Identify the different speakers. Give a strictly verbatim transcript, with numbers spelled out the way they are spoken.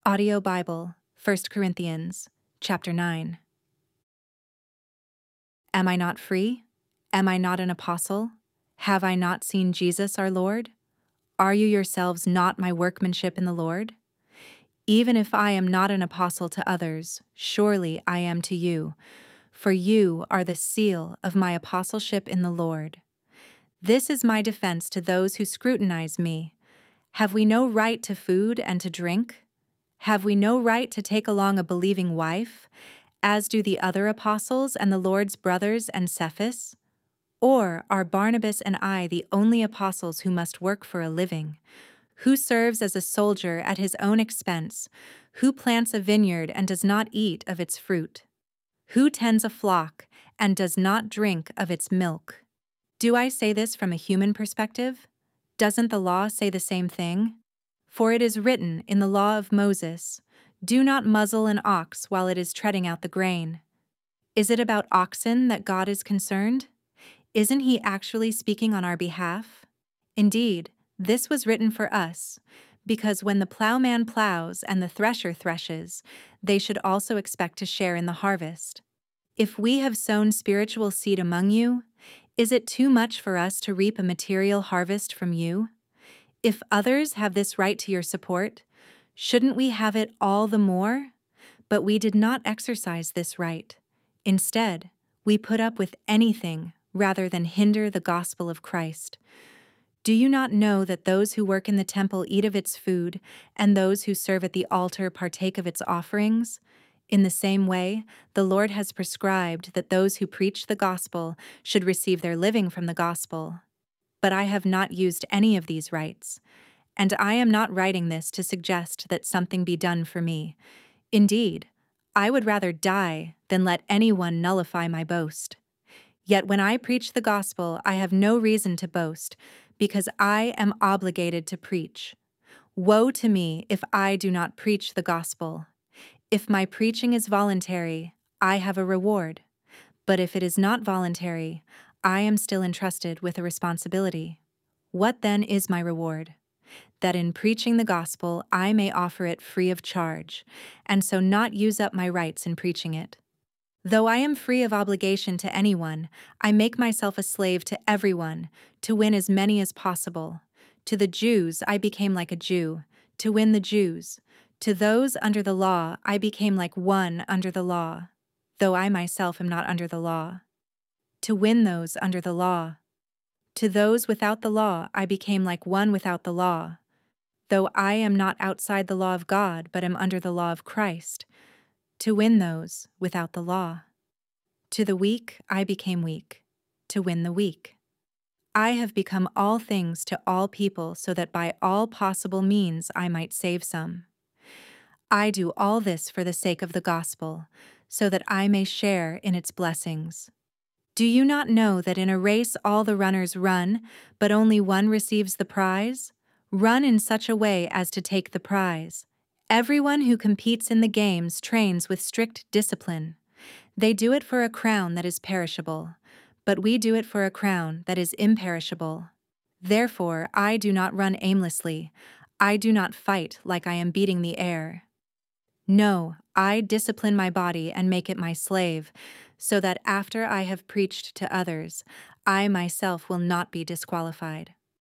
Speaker 1: Audio Bible, First Corinthians, chapter nine. Am I not free? Am I not an apostle? Have I not seen Jesus our Lord? Are you yourselves not my workmanship in the Lord? Even if I am not an apostle to others, surely I am to you, for you are the seal of my apostleship in the Lord. This is my defense to those who scrutinize me. Have we no right to food and to drink? Have we no right to take along a believing wife, as do the other apostles and the Lord's brothers and Cephas? Or are Barnabas and I the only apostles who must work for a living? Who serves as a soldier at his own expense? Who plants a vineyard and does not eat of its fruit? Who tends a flock and does not drink of its milk? Do I say this from a human perspective? Doesn't the law say the same thing? For it is written in the law of Moses, "Do not muzzle an ox while it is treading out the grain." Is it about oxen that God is concerned? Isn't he actually speaking on our behalf? Indeed, this was written for us, because when the plowman plows and the thresher threshes, they should also expect to share in the harvest. If we have sown spiritual seed among you, is it too much for us to reap a material harvest from you? If others have this right to your support, shouldn't we have it all the more? But we did not exercise this right. Instead, we put up with anything rather than hinder the gospel of Christ. Do you not know that those who work in the temple eat of its food, and those who serve at the altar partake of its offerings? In the same way, the Lord has prescribed that those who preach the gospel should receive their living from the gospel. But I have not used any of these rights, and I am not writing this to suggest that something be done for me. Indeed, I would rather die than let anyone nullify my boast. Yet when I preach the gospel, I have no reason to boast, because I am obligated to preach. Woe to me if I do not preach the gospel. If my preaching is voluntary, I have a reward. But if it is not voluntary, I am still entrusted with a responsibility. What then is my reward? That in preaching the gospel I may offer it free of charge, and so not use up my rights in preaching it. Though I am free of obligation to anyone, I make myself a slave to everyone, to win as many as possible. To the Jews I became like a Jew, to win the Jews. To those under the law I became like one under the law, though I myself am not under the law, to win those under the law. To those without the law I became like one without the law, though I am not outside the law of God but am under the law of Christ, to win those without the law. To the weak I became weak, to win the weak. I have become all things to all people so that by all possible means I might save some. I do all this for the sake of the gospel, so that I may share in its blessings. Do you not know that in a race all the runners run, but only one receives the prize? Run in such a way as to take the prize. Everyone who competes in the games trains with strict discipline. They do it for a crown that is perishable, but we do it for a crown that is imperishable. Therefore, I do not run aimlessly. I do not fight like I am beating the air. No, I discipline my body and make it my slave, so that after I have preached to others, I myself will not be disqualified.